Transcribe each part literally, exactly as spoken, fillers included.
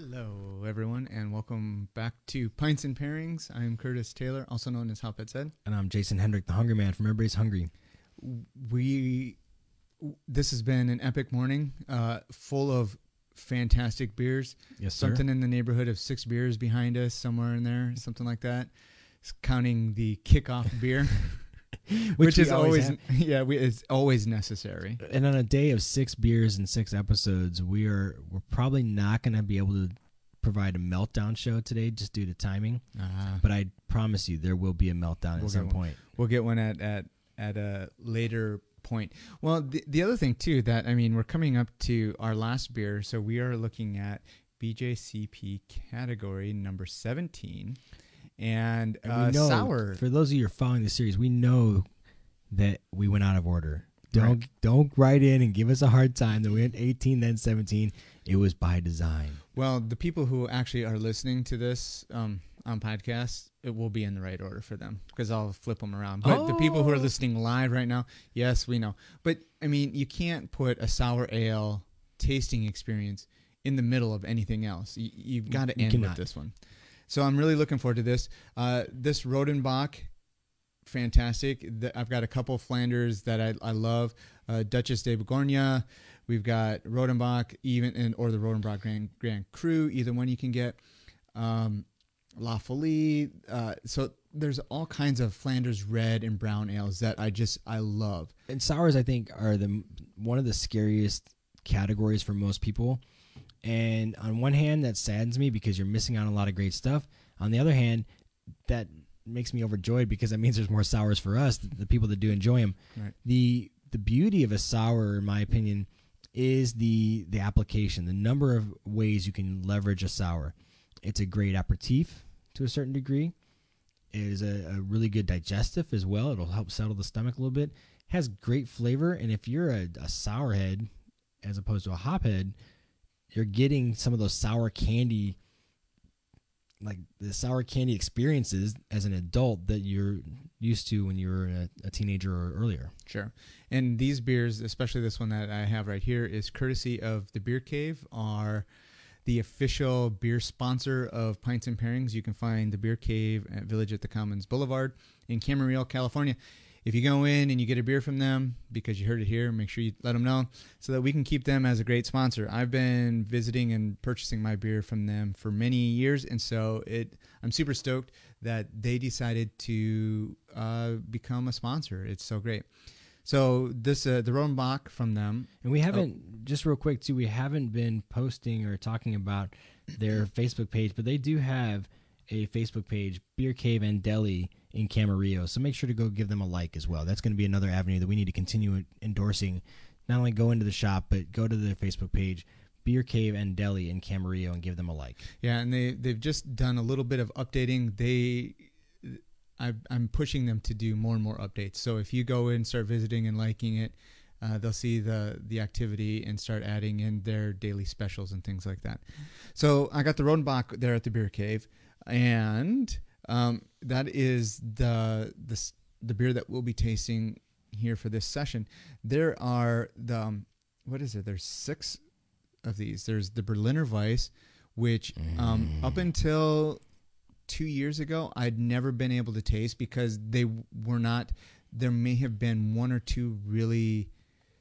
Hello, everyone, and welcome back to Pints and Pairings. I'm Curtis Taylor, also known as Hotbed Said. And I'm Jason Hendrick, the Hungry Man from Everybody's Hungry. We, this has been an epic morning, uh, full of fantastic beers. Yes, sir. Something in the neighborhood of six beers behind us, somewhere in there, something like that. It's counting the kickoff beer, which, which is always, always yeah, we, it's always necessary. And on a day of six beers and six episodes, we are we're probably not going to be able to provide a meltdown show today just due to timing. Uh-huh. But I promise you, there will be a meltdown we'll at some point. We'll get one at at at a later point. Well, the the other thing too that I mean, we're coming up to our last beer, so we are looking at B J C P category number seventeen. And, and uh, we know, sour. For those of you who are following the series, we know that we went out of order. Don't right. don't write in and give us a hard time that we went eighteen, then seventeen. It was by design. Well, the people who actually are listening to this um, on podcasts, it will be in the right order for them because I'll flip them around. But oh. the people who are listening live right now, yes, we know. But, I mean, you can't put a sour ale tasting experience in the middle of anything else. You, you've got to end with this one. So I'm really looking forward to this. Uh, this Rodenbach, fantastic. The, I've got a couple of Flanders that I, I love. Uh, Duchess de Bourgogne. We've got Rodenbach, even and or the Rodenbach Grand, Grand Cru. Either one you can get. Um, La Folie. Uh, so there's all kinds of Flanders red and brown ales that I just I love. And sours, I think, are the one of the scariest categories for most people. And on one hand, that saddens me because you're missing out on a lot of great stuff. On the other hand, that makes me overjoyed because that means there's more sours for us, the people that do enjoy them. Right. The the beauty of a sour, in my opinion, is the the application, the number of ways you can leverage a sour. It's a great aperitif to a certain degree. It is a, a really good digestive as well. It'll help settle the stomach a little bit. It has great flavor, and if you're a, a sour head as opposed to a hop head, you're getting some of those sour candy, like the sour candy experiences as an adult that you're used to when you were a, a teenager or earlier. Sure. And these beers, especially this one that I have right here, is courtesy of the Beer Cave, are the official beer sponsor of Pints and Pairings. You can find the Beer Cave at Village at the Commons Boulevard in Camarillo, California. If you go in and you get a beer from them because you heard it here, make sure you let them know so that we can keep them as a great sponsor. I've been visiting and purchasing my beer from them for many years, and so it I'm super stoked that they decided to uh, become a sponsor. It's so great. So this uh, the Rodenbach from them. And we haven't, oh. just real quick too, we haven't been posting or talking about their Facebook page, but they do have a Facebook page, Beer Cave and Deli in Camarillo. So make sure to go give them a like as well. That's going to be another avenue that we need to continue endorsing. Not only go into the shop, but go to their Facebook page, Beer Cave and Deli in Camarillo, and give them a like. Yeah, and they, they've just done a little bit of updating. They, I, I'm pushing them to do more and more updates. So if you go in and start visiting and liking it, uh, they'll see the, the activity and start adding in their daily specials and things like that. So I got the Rodenbach there at the Beer Cave. And um, that is the, the the beer that we'll be tasting here for this session. There are the um, what is it? There's six of these. There's the Berliner Weiss, which um, mm. up until two years ago I'd never been able to taste because they were not. There may have been one or two really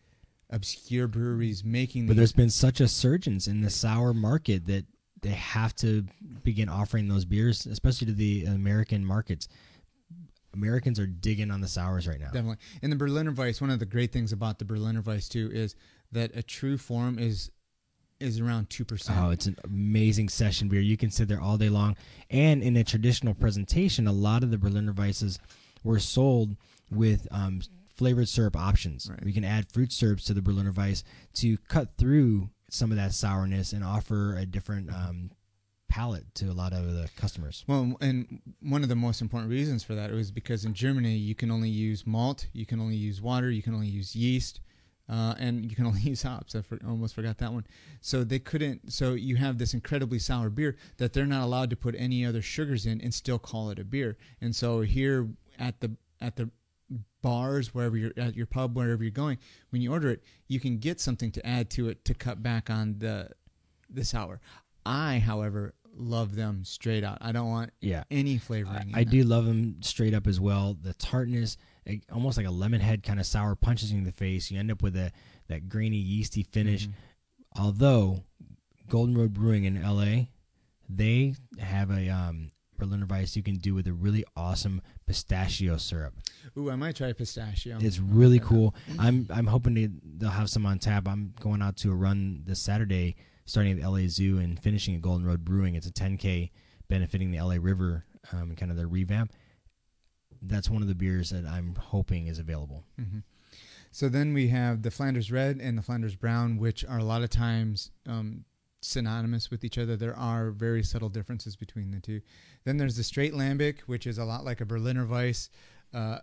obscure breweries making. But these. There's been such a surgence in the sour market that they have to begin offering those beers, especially to the American markets. Americans are digging on the sours right now. Definitely. And the Berliner Weiss, one of the great things about the Berliner Weiss, too, is that a true form is is around two percent. Oh, it's an amazing session beer. You can sit there all day long. And in a traditional presentation, a lot of the Berliner Weisses were sold with um, flavored syrup options. Right. We can add fruit syrups to the Berliner Weiss to cut through some of that sourness and offer a different um, palate to a lot of the customers. Well, and one of the most important reasons for that was because in Germany you can only use malt, you can only use water, you can only use yeast, uh, and you can only use hops. I for, almost forgot that one. So they couldn't. So you have this incredibly sour beer that they're not allowed to put any other sugars in and still call it a beer. And so here at the at the bars, wherever you're at your pub, wherever you're going, when you order it, you can get something to add to it to cut back on the the sour. I, however, love them straight out. I don't want Yeah. any flavoring. I, I do love them straight up as well. The tartness, it, almost like a lemon head kind of sour, punches you in the face. You end up with a that grainy, yeasty finish. Mm-hmm. Although Golden Road Brewing in L A, they have a um, Berliner Weiss you can do with a really awesome pistachio syrup. Ooh, I might try pistachio. It's really cool. I'm I'm hoping to, they'll have some on tap. I'm going out to a run this Saturday, starting at the L A Zoo and finishing at Golden Road Brewing. It's a ten K benefiting the L A River, um, kind of their revamp. That's one of the beers that I'm hoping is available. Mm-hmm. So then we have the Flanders Red and the Flanders Brown, which are a lot of times um, synonymous with each other. There are very subtle differences between the two. Then there's the Straight Lambic, which is a lot like a Berliner Weiss, uh,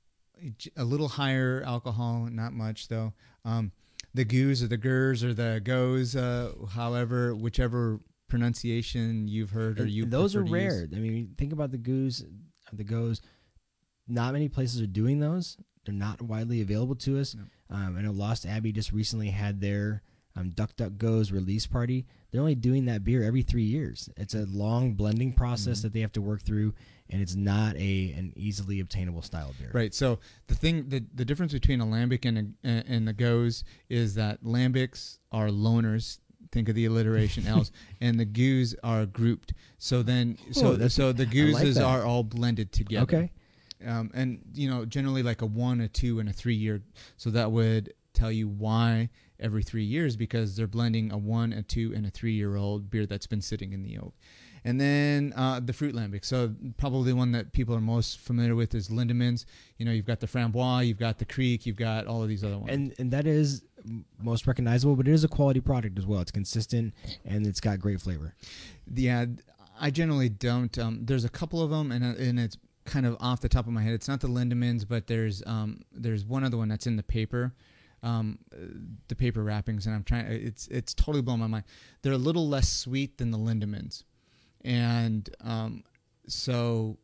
a little higher alcohol, not much though. Um, the Goose or the Gers or the Goes, uh, however, whichever pronunciation you've heard or and you those are prefer to rare. use. I mean, think about the Goose, the Goes. Not many places are doing those. They're not widely available to us. No. Um, I know Lost Abbey just recently had their um, Duck Duck Goes release party. They're only doing that beer every three years. It's a long blending process mm-hmm. that they have to work through, and it's not a an easily obtainable style beer. Right. So the thing, the, the difference between a lambic and a, and the Goes is that lambics are loners. Think of the alliteration else, and the Goose are grouped. So then, so oh, so the Gooses like are all blended together. Okay. Um, and you know, generally like a one, a two, and a three year. So that would tell you why every three years because they're blending a one, a two, and a three year old beer that's been sitting in the oak. And then uh, the fruit lambic. So probably the one that people are most familiar with is Lindemans. You know, you've got the Framboise, you've got the Creek, you've got all of these other ones. And and that is most recognizable, but it is a quality product as well. It's consistent and it's got great flavor. Yeah, I generally don't. Um, there's a couple of them, and uh, and it's kind of off the top of my head. It's not the Lindemans, but there's um there's one other one that's in the paper. Um, the paper wrappings, and I'm trying. It's it's totally blown my mind. They're a little less sweet than the Lindemans. And um, so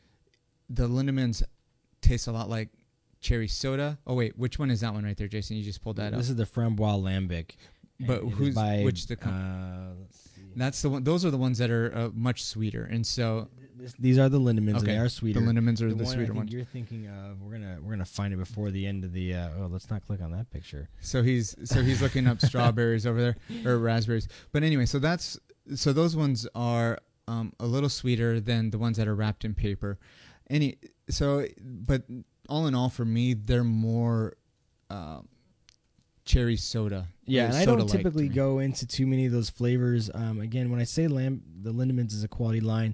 the Lindemans taste a lot like cherry soda. Oh, wait, which one is that one right there, Jason? You just pulled that this up. This is the Framboise Lambic. But who's by, which the com- uh, let's see. That's the one. Those are the ones that are uh, much sweeter. And so this, these are the Lindemans. Okay. And they are sweeter. The Lindemans are the, the one sweeter I think ones. You're thinking of. We're gonna we're gonna find it before the end of the. Uh, oh, let's not click on that picture. So he's so he's looking up strawberries over there or raspberries. But anyway, so that's so those ones are. Um, a little sweeter than the ones that are wrapped in paper. Any so, but all in all, for me, they're more uh, cherry soda. Yeah, and I don't typically to go into too many of those flavors. Um, again, when I say lamb, the Lindemans is a quality line.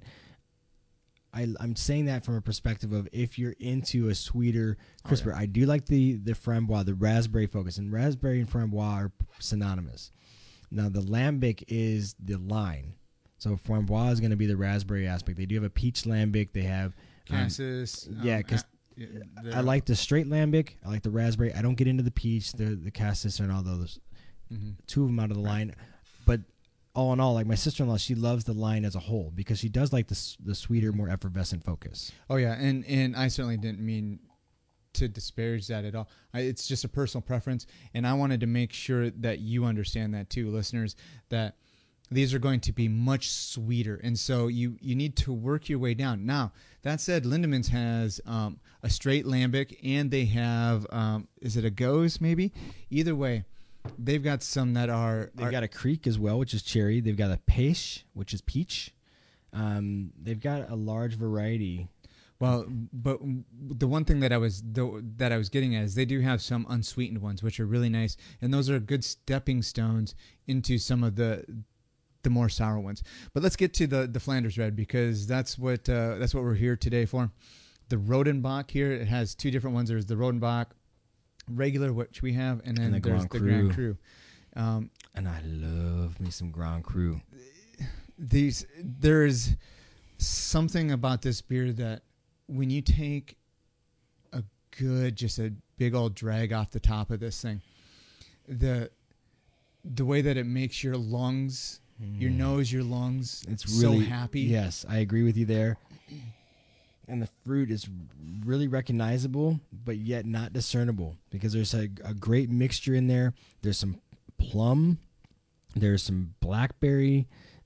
I, I'm saying that from a perspective of if you're into a sweeter, crisper. Oh, yeah. I do like the the Framboise, the raspberry focus, and raspberry and Framboise are synonymous. Now the Lambic is the line. So Framboise is going to be the raspberry aspect. They do have a peach lambic. They have um, Cassis. Yeah, because um, I like the straight lambic. I like the raspberry. I don't get into the peach, the the cassis, and all those. Mm-hmm. Two of them out of the right. line, but all in all, like my sister-in-law, she loves the line as a whole because she does like the the sweeter, more effervescent focus. Oh yeah, and and I certainly didn't mean to disparage that at all. I, it's just a personal preference, and I wanted to make sure that you understand that too, listeners, that. These are going to be much sweeter, and so you, you need to work your way down. Now, that said, Lindemans has um, a straight lambic, and they have, um, is it a Goes maybe? Either way, they've got some that are... They've are, got a Creek as well, which is cherry. They've got a Pêche, which is peach. Um, they've got a large variety. Well, but the one thing that I was the, that I was getting at is they do have some unsweetened ones, which are really nice, and those are good stepping stones into some of the... the more sour ones. But let's get to the, the Flanders Red because that's what uh, that's what we're here today for. The Rodenbach here, it has two different ones. There's the Rodenbach regular, which we have, and then and the there's Grand the Cru. Grand Cru. Um, and I love me some Grand Cru. These there's something about this beer that when you take a good, just a big old drag off the top of this thing, the the way that it makes your lungs... Your nose, your lungs, it's really so happy. Yes, I agree with you there. And the fruit is really recognizable, but yet not discernible because there's a, a great mixture in there. There's some plum, there's some blackberry,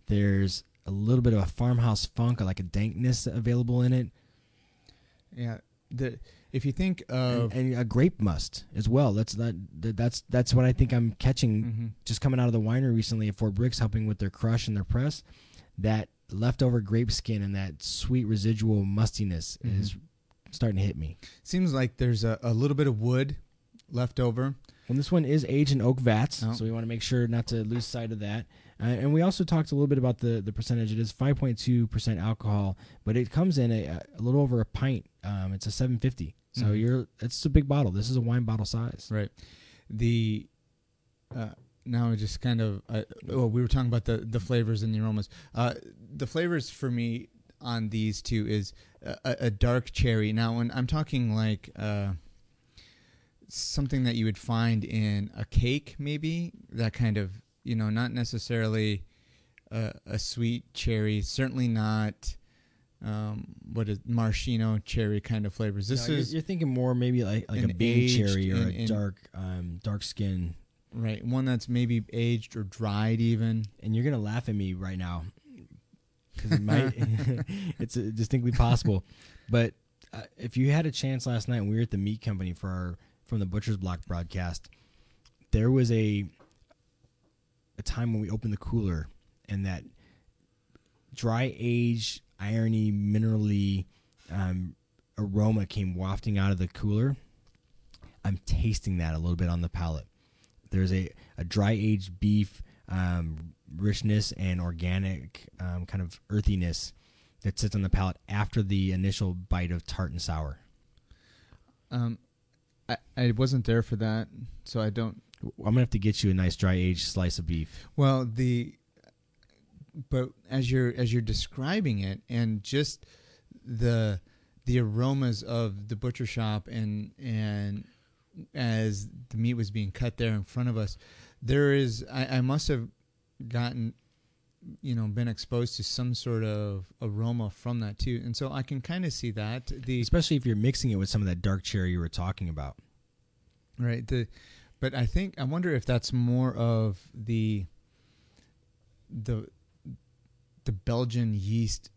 There's a little bit of a farmhouse funk, like a dankness available in it. Yeah. The if you think of and, and a grape must as well. That's that. That's that's what I think I'm catching. Mm-hmm. Just coming out of the winery recently at Fort Briggs, helping with their crush and their press. That leftover grape skin and that sweet residual mustiness mm-hmm. is starting to hit me. Seems like there's a, a little bit of wood left over. And this one is aged in oak vats, oh. so we want to make sure not to lose sight of that. Uh, and we also talked a little bit about the, the percentage. It is five point two percent alcohol, but it comes in a, a little over a pint. Um, it's a seven fifty. So mm-hmm. you're it's a big bottle. This is a wine bottle size. Right. The uh, now just kind of uh, well, we were talking about the, the flavors and the aromas. Uh, the flavors for me on these two is a, a dark cherry. Now, when I'm talking like uh, something that you would find in a cake, maybe that kind of. You know, not necessarily uh, a sweet cherry, certainly not um, what is maraschino cherry kind of flavors. This no, is you're, you're thinking more maybe like like a bean cherry or in, a in, dark um, dark skin, right? One that's maybe aged or dried even. And you're gonna laugh at me right now because it might it's uh, distinctly possible. But uh, if you had a chance last night, and we were at the meat company for our from the Butcher's Block broadcast, there was a. a time when we opened the cooler and that dry aged irony minerally um, aroma came wafting out of the cooler. I'm tasting that a little bit on the palate. There's a, a dry aged beef um, richness and organic um, kind of earthiness that sits on the palate after the initial bite of tart and sour. Um, I, I wasn't there for that, so I don't. I'm gonna have to get you a nice dry aged slice of beef. Well, the but as you're as you're describing it, and just the the aromas of the butcher shop, and and as the meat was being cut there in front of us, there is I, I must have gotten you know been exposed to some sort of aroma from that too, and so I can kind of see that the especially if you're mixing it with some of that dark cherry you were talking about, right the. But I think I wonder if that's more of the the the Belgian yeast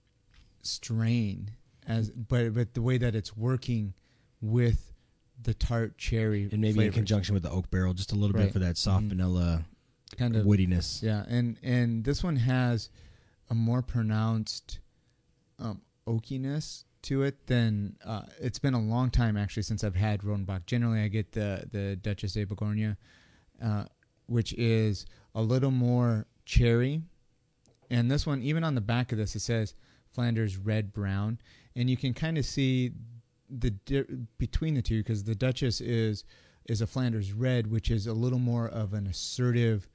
strain as but but the way that it's working with the tart cherry and maybe flavors. in conjunction with the oak barrel just a little right. bit for that soft mm-hmm. vanilla kind of woodiness. Yeah, and and this one has a more pronounced um, oakiness to it than uh, it's been a long time actually since I've had Rodenbach. Generally, I get the the Duchess de Bourgogne, uh, which is a little more cherry, and this one, even on the back of this, it says Flanders red brown, and you can kind of see the di- between the two because the Duchess is is a Flanders red, which is a little more of an assertive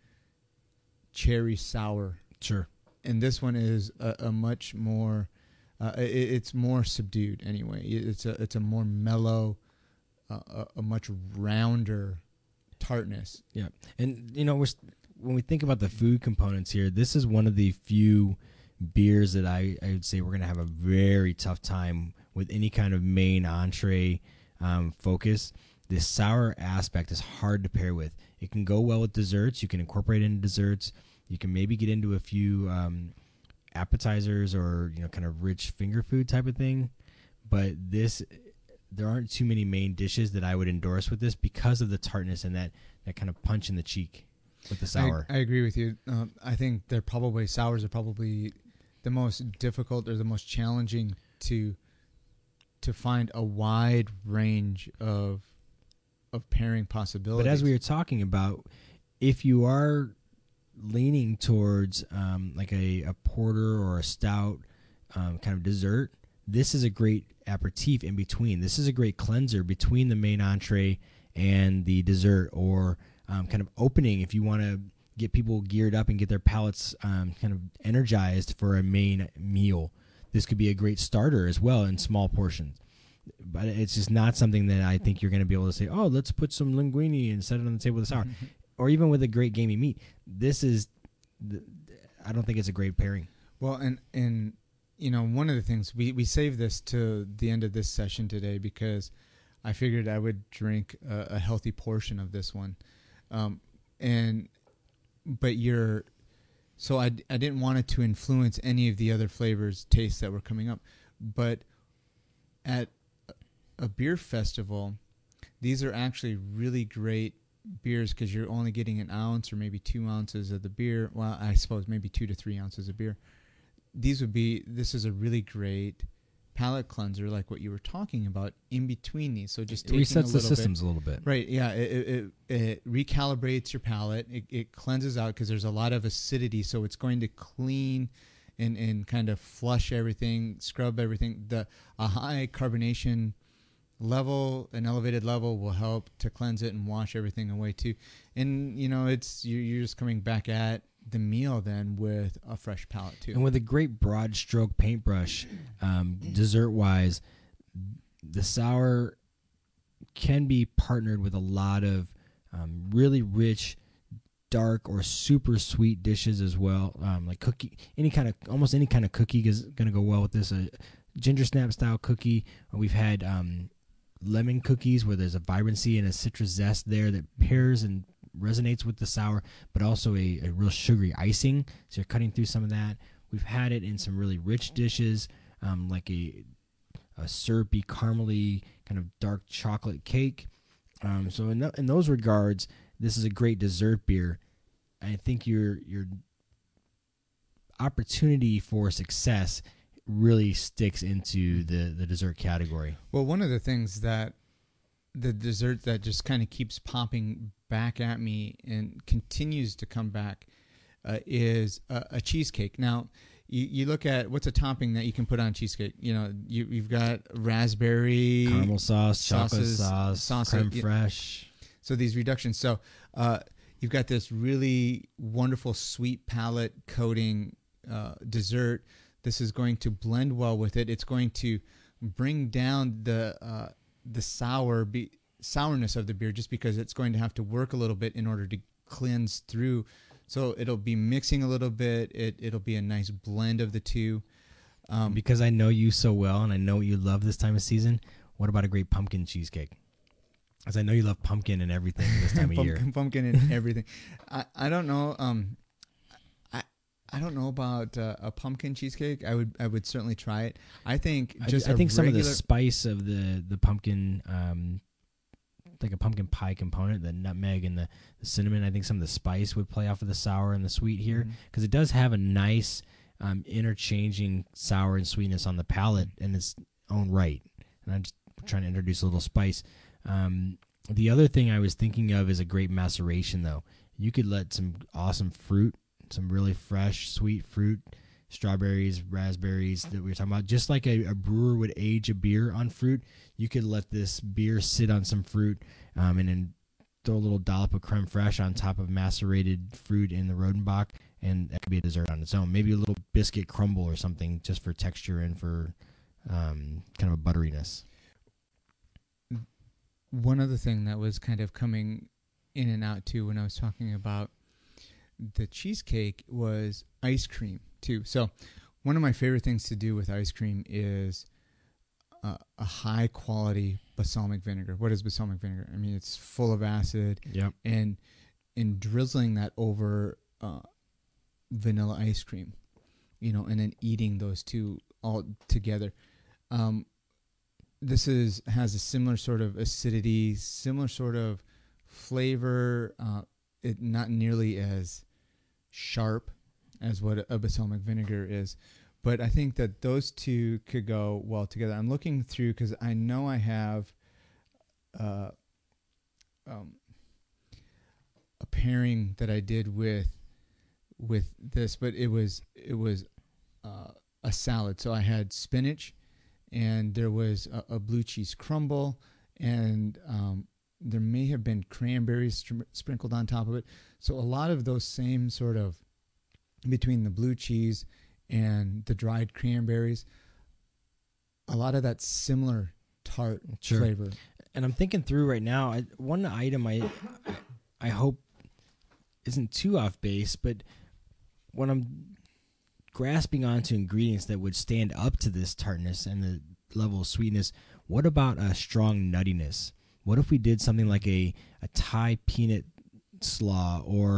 cherry sour. Sure, and this one is a, a much more. Uh, it, it's more subdued anyway. It's a it's a more mellow, uh, a, a much rounder tartness. Yeah, and you know we're, when we think about the food components here, this is one of the few beers that I, I would say we're gonna have a very tough time with any kind of main entree um, focus. The sour aspect is hard to pair with. It can go well with desserts. You can incorporate it into desserts. You can maybe get into a few. Um, appetizers or you know kind of rich finger food type of thing, but this there aren't too many main dishes that I would endorse with this because of the tartness and that that kind of punch in the cheek with the sour. I, I agree with you. Um, I think they're probably sours are probably the most difficult or the most challenging to to find a wide range of of pairing possibilities. But as we were talking about, if you are leaning towards um, like a, a porter or a stout um, kind of dessert, this is a great aperitif in between. This is a great cleanser between the main entree and the dessert, or um, kind of opening if you want to get people geared up and get their palates um, kind of energized for a main meal. This could be a great starter as well in small portions. But it's just not something that I think you're going to be able to say, oh, let's put some linguine and set it on the table with the sour. Or even with a great gamey meat. This is, I don't think it's a great pairing. Well, and, and you know, one of the things, we, we saved this to the end of this session today because I figured I would drink a, a healthy portion of this one. Um, and, but you're, so I, I didn't want it to influence any of the other flavors, tastes that were coming up. But at a beer festival, these are actually really great beers because you're only getting an ounce or maybe two ounces of the beer. Well, I suppose maybe two to three ounces of beer. These would be, this is a really great palate cleanser, like what you were talking about, in between these. So just it resets the systems bit, a little bit. Right, yeah. It, it, it recalibrates your palate. It, it cleanses out because there's a lot of acidity, so it's going to clean and, and kind of flush everything, scrub everything. The a high carbonation level, an elevated level, will help to cleanse it and wash everything away too. And, you know, it's you're, you're just coming back at the meal then with a fresh palate too. And with a great broad stroke paintbrush, um, dessert wise, the sour can be partnered with a lot of um, really rich, dark or super sweet dishes as well. Um, like cookie, any kind of, almost any kind of cookie is going to go well with this. A ginger snap style cookie. We've had um, lemon cookies where there's a vibrancy and a citrus zest there that pairs and resonates with the sour, but also a, a real sugary icing, so you're cutting through some of that. We've had it in some really rich dishes, um, like a, a syrupy, caramely, kind of dark chocolate cake. Um, so in, th- in those regards, this is a great dessert beer. I think your your opportunity for success really sticks into the, the dessert category. Well, one of the things that the dessert that just kind of keeps popping back at me and continues to come back uh, is a, a cheesecake. Now, you, you look at what's a topping that you can put on cheesecake. You know, you, you've got raspberry, caramel sauce, sauces, chocolate sauce, sauce, creme you, fraiche. So these reductions. So uh, you've got this really wonderful sweet palate coating uh, dessert. This is going to blend well with it. It's going to bring down the uh, the sour be, sourness of the beer, just because it's going to have to work a little bit in order to cleanse through. So it'll be mixing a little bit. It, it'll be a nice blend of the two. Um, because I know you so well and I know what you love this time of season, what about a great pumpkin cheesecake? Because I know you love pumpkin and everything this time of pumpkin, year. Pumpkin and everything. I, I don't know. Um, I I don't know about uh, a pumpkin cheesecake. I would I would certainly try it. I think just I, I think a some regular... of the spice of the the pumpkin, um, like a pumpkin pie component, the nutmeg and the, the cinnamon. I think some of the spice would play off of the sour and the sweet here, because mm-hmm. it does have a nice um, interchanging sour and sweetness on the palate in its own right. And I'm just trying to introduce a little spice. Um, the other thing I was thinking of is a great maceration, though. You could let some awesome fruit, some really fresh, sweet fruit, strawberries, raspberries that we were talking about. Just like a, a brewer would age a beer on fruit, you could let this beer sit on some fruit um, and then throw a little dollop of creme fraiche on top of macerated fruit in the Rodenbach, and that could be a dessert on its own. Maybe a little biscuit crumble or something just for texture and for um, kind of a butteriness. One other thing that was kind of coming in and out too when I was talking about the cheesecake was ice cream too. So one of my favorite things to do with ice cream is uh, a high quality balsamic vinegar. What is balsamic vinegar? I mean, it's full of acid. Yep. And in drizzling that over uh, vanilla ice cream, you know, and then eating those two all together. Um, this is has a similar sort of acidity, similar sort of flavor. Uh, it not nearly as sharp as what a balsamic vinegar is, but I think that those two could go well together. I'm looking through because I know I have uh, um, a pairing that I did with with this, but it was it was uh, a salad. So I had spinach, and there was a, a blue cheese crumble, and um, there may have been cranberries str- sprinkled on top of it. So a lot of those same sort of, between the blue cheese and the dried cranberries, a lot of that similar tart sure. flavor. And I'm thinking through right now, I, one item I I hope isn't too off base, but when I'm grasping onto ingredients that would stand up to this tartness and the level of sweetness, what about a strong nuttiness? What if we did something like a, a Thai peanut slaw or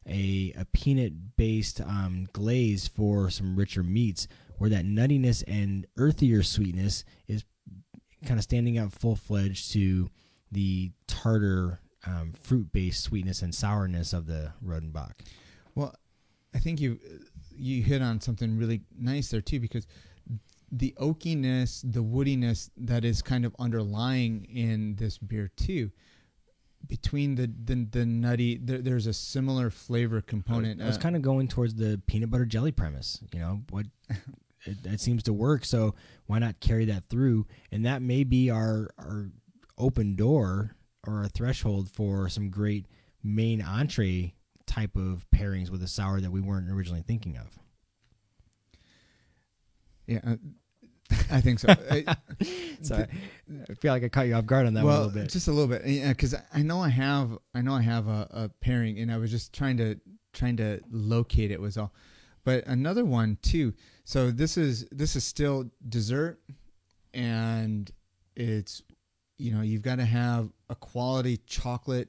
a, a peanut-based um, glaze for some richer meats, where that nuttiness and earthier sweetness is kind of standing out full-fledged to the tartar um, fruit-based sweetness and sourness of the Rodenbach. Well, I think you you hit on something really nice there too, because the oakiness, the woodiness that is kind of underlying in this beer too, between the the, the nutty, there, there's a similar flavor component. I was uh, kind of going towards the peanut butter jelly premise. You know what? it, it seems to work, so why not carry that through? And that may be our our open door or a threshold for some great main entree type of pairings with a sour that we weren't originally thinking of. Yeah, uh, I think so. I, so I feel like I caught you off guard on that well, one a little bit. just a little bit, because I know I have, I know I have a, a pairing, and I was just trying to trying to locate it was all. But another one too. So this is this is still dessert, and it's, you know, you've got to have a quality chocolate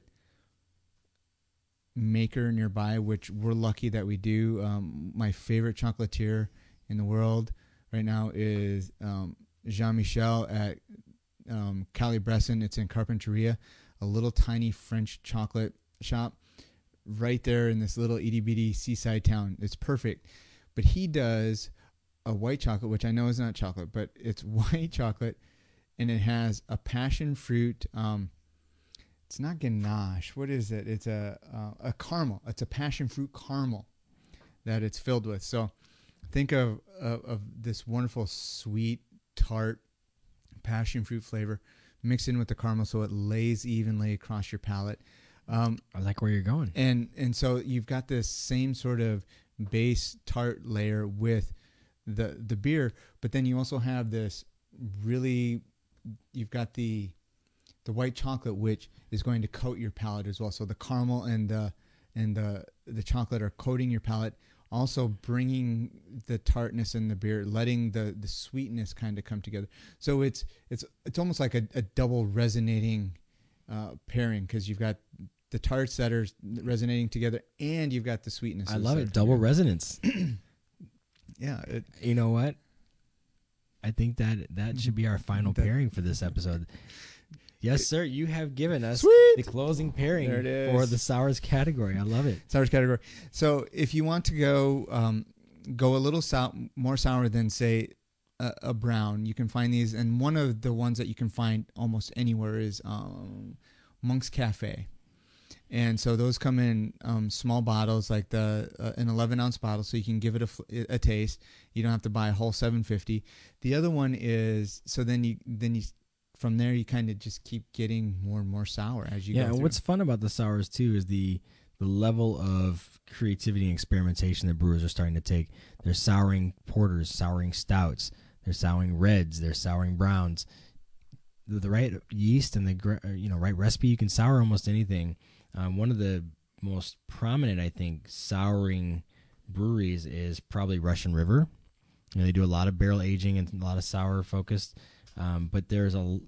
maker nearby, which we're lucky that we do. Um, my favorite chocolatier in the world right now is um, Jean-Michel at um, Cali Bresson. It's in Carpinteria, a little tiny French chocolate shop right there in this little itty bitty seaside town. It's perfect. But he does a white chocolate, which I know is not chocolate, but it's white chocolate, and it has a passion fruit. Um, it's not ganache. What is it? It's a uh, a caramel. It's a passion fruit caramel that it's filled with. So think of, of of this wonderful sweet tart passion fruit flavor mixed in with the caramel, so it lays evenly across your palate. Um, I like where you're going. And and so you've got this same sort of base tart layer with the the beer, but then you also have this really, you've got the the white chocolate, which is going to coat your palate as well. So the caramel and the and the the chocolate are coating your palate, also bringing the tartness in the beer, letting the the sweetness kind of come together. So it's it's it's almost like a, a double resonating uh, pairing, because you've got the tarts that are resonating together, and you've got the sweetness. I love it. Double resonance. Yeah. It, you know what? I think that that should be our final that, pairing for this episode. Yes, sir. You have given us Sweet. the closing pairing There it is. for the sours category. I love it. Sours category. So if you want to go um, go a little sour, more sour than, say, a, a brown, you can find these. And one of the ones that you can find almost anywhere is um, Monk's Cafe. And so those come in um, small bottles, like the uh, an eleven ounce bottle, so you can give it a, a taste. You don't have to buy a whole seven fifty. The other one is, so then you then you from there you kind of just keep getting more and more sour as you yeah, go. Yeah, and what's fun about the sours too is the the level of creativity and experimentation that brewers are starting to take. They're souring porters, souring stouts, they're souring reds, they're souring browns. The, the right yeast and the you know right recipe, you can sour almost anything. Um, one of the most prominent, I think, souring breweries is probably Russian River. You know, they do a lot of barrel aging and a lot of sour focused, um, but there's a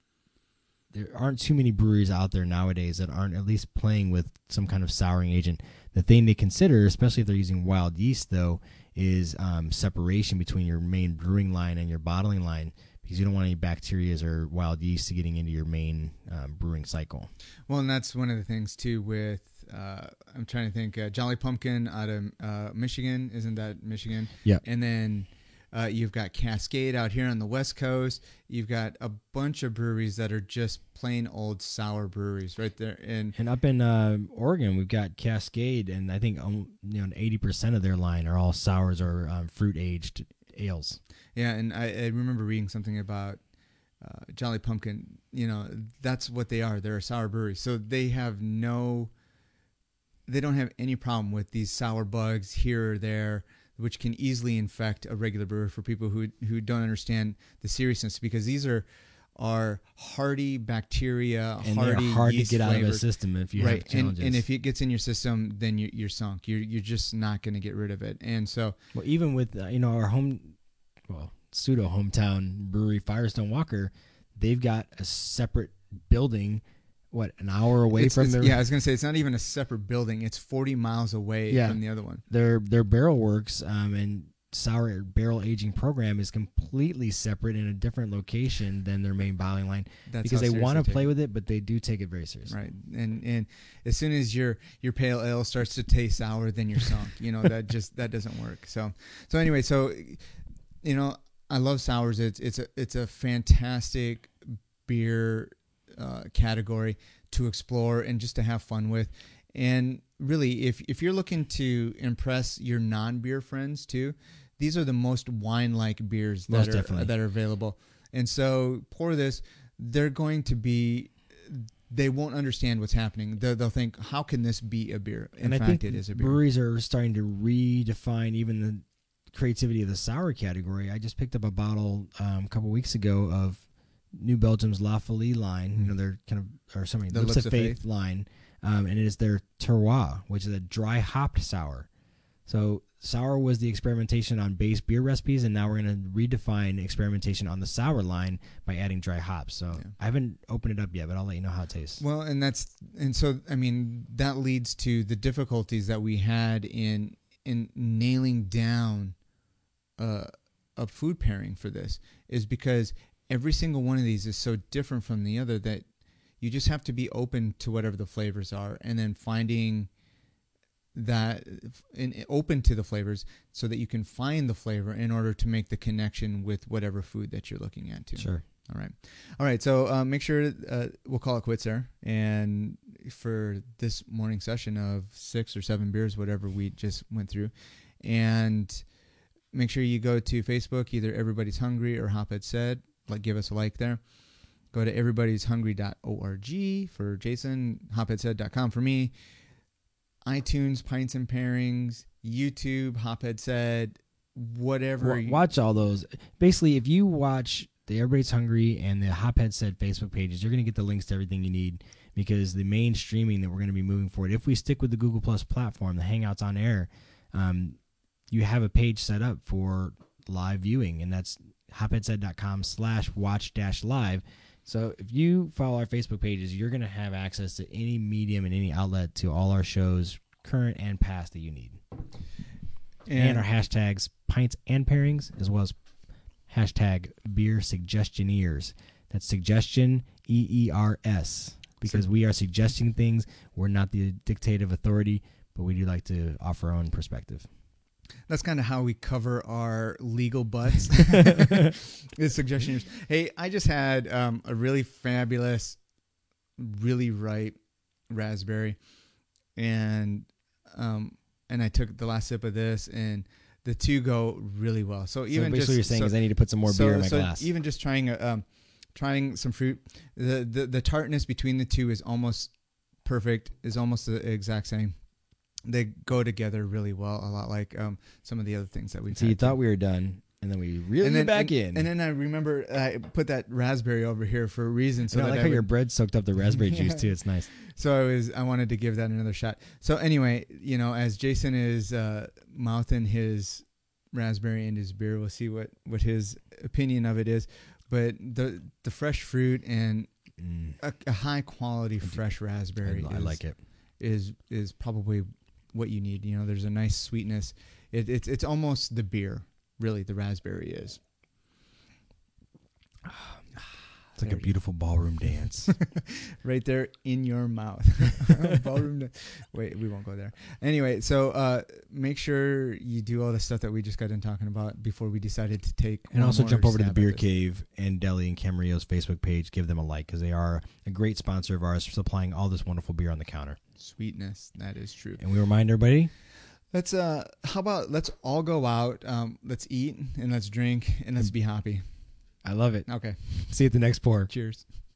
there aren't too many breweries out there nowadays that aren't at least playing with some kind of souring agent. The thing they consider, especially if they're using wild yeast, though, is um, separation between your main brewing line and your bottling line, because you don't want any bacteria or wild yeast getting into your main um, brewing cycle. Well, and that's one of the things, too, with, uh, I'm trying to think, uh, Jolly Pumpkin out of uh, Michigan. Isn't that Michigan? Yeah. And then uh, you've got Cascade out here on the West Coast. You've got a bunch of breweries that are just plain old sour breweries right there. And and up in uh, Oregon, we've got Cascade, and I think um, you know eighty percent of their line are all sours or um, fruit-aged ales. Yeah, and I, I remember reading something about uh, Jolly Pumpkin. You know, that's what they are. They're a sour brewery. So they have no, they don't have any problem with these sour bugs here or there, which can easily infect a regular brewer for people who who don't understand the seriousness, because these are are hardy bacteria, and hardy they're hard to yeast get out of flavored. a system if you right. have challenges. And, and if it gets in your system, then you, you're sunk. You're you're just not going to get rid of it. And so, well, even with uh, you know our home, well, pseudo hometown brewery, Firestone Walker, they've got a separate building what, an hour away It's, from it's, the yeah, I was gonna say it's not even a separate building. It's forty miles away Yeah. from the other one. their their barrel works um, and sour barrel aging program is completely separate in a different location than their main bottling line That's because how they seriously want to take play it. with it, but they do take it very seriously. Right, and and as soon as your your pale ale starts to taste sour, then you're sunk. You know that just that doesn't work. So so anyway, so you know I love sours. It's it's a it's a fantastic beer uh, category to explore and just to have fun with. And really, if if you're looking to impress your non-beer friends too, these are the most wine-like beers that Most are definitely. that are available. And so pour this. They're going to be. They won't understand what's happening. They'll, they'll think, "How can this be a beer?" In And I fact, think it is a beer. breweries are starting to redefine even the creativity of the sour category. I just picked up a bottle um, a couple weeks ago of New Belgium's La Folie line. You know, they're kind of or something The Lips, Lips of of Faith, Faith. line, um, and it is their Terroir, which is a dry hopped sour. So sour was the experimentation on base beer recipes, and now we're going to redefine experimentation on the sour line by adding dry hops. So Yeah. I haven't opened it up yet, but I'll let you know how it tastes. Well, and that's and so I mean that leads to the difficulties that we had in in nailing down uh, a food pairing for this is because every single one of these is so different from the other that you just have to be open to whatever the flavors are, and then finding that and open to the flavors so that you can find the flavor in order to make the connection with whatever food that you're looking at too. Sure. All right. All right. So uh, make sure uh, we'll call it quits there. And for this morning session of six or seven beers, whatever we just went through. And make sure you go to Facebook, either Everybody's Hungry or Hophead Said. Like, give us a like there. Go to everybody's hungry dot org for Jason, hophead said dot com for me. iTunes, Pints and Pairings, YouTube, Hophead Said, whatever. Wa- Watch all those. Basically, if you watch the Everybody's Hungry and the Hophead Said Facebook pages, you're going to get the links to everything you need because the main streaming that we're going to be moving forward, if we stick with the Google Plus platform, the Hangouts on Air, um, you have a page set up for live viewing, and that's hopheadsaid.com slash watch dash live. So if you follow our Facebook pages, you're going to have access to any medium and any outlet to all our shows, current and past, that you need. And, our hashtags Pints and Pairings, as well as hashtag Beer Suggestioneers. That's suggestion, E E R S, because we are suggesting things. We're not the dictative authority, but we do like to offer our own perspective. That's kind of how we cover our legal butts. Is suggestions. Hey, I just had um, a really fabulous, really ripe raspberry, and um, and I took the last sip of this, and the two go really well. So even so basically, just what you're saying so, is I need to put some more so, beer in my so glass. even just trying a, um, trying some fruit, the, the the tartness between the two is almost perfect. Is almost the exact same. They go together really well, a lot like um, some of the other things that we've So had. you thought we were done, and then we reeled and you then, back and, in. And then I remember I put that raspberry over here for a reason. So And I that like I how would, your bread soaked up the raspberry juice, too. It's nice. So I was I wanted to give that another shot. So anyway, you know, as Jason is uh, mouthing his raspberry and his beer, we'll see what, what his opinion of it is. But the the fresh fruit and Mm, a, a high quality fresh raspberry I, I is, like it. is is probably what you need. You know, there's a nice sweetness. It, it's it's almost the beer, really. The raspberry is. It's like a beautiful ballroom dance. Right there in your mouth. Ballroom. da- Wait, we won't go there. Anyway, so uh, make sure you do all the stuff that we just got done talking about before we decided to take. And one also more jump over to the stab at Beer this. Cave and Deli and Camarillo's Facebook page. Give them a like because they are a great sponsor of ours, supplying all this wonderful beer on the counter. Sweetness, that is true. And we remind everybody, Let's uh, how about let's all go out. Um, let's eat and let's drink and let's be happy. I love it. Okay. See you at the next pour. Cheers.